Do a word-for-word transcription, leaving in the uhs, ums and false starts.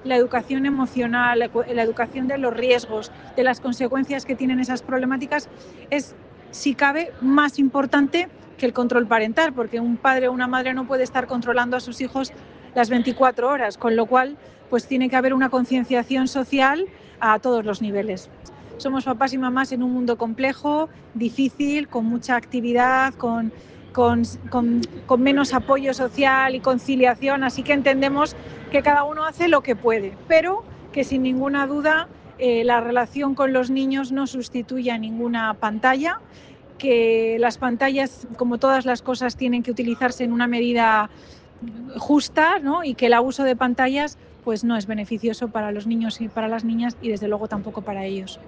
la educación emocional, la, la educación de los riesgos, de las consecuencias que tienen esas problemáticas, es, si cabe, más importante que el control parental, porque un padre o una madre no puede estar controlando a sus hijos las veinticuatro horas, con lo cual pues tiene que haber una concienciación social a todos los niveles. Somos papás y mamás en un mundo complejo, difícil, con mucha actividad, con, con, con, con menos apoyo social y conciliación, así que entendemos que cada uno hace lo que puede, pero que sin ninguna duda eh, la relación con los niños no sustituye a ninguna pantalla, que las pantallas, como todas las cosas, tienen que utilizarse en una medida justa, ¿no? Y que el abuso de pantallas pues no es beneficioso para los niños y para las niñas y desde luego tampoco para ellos.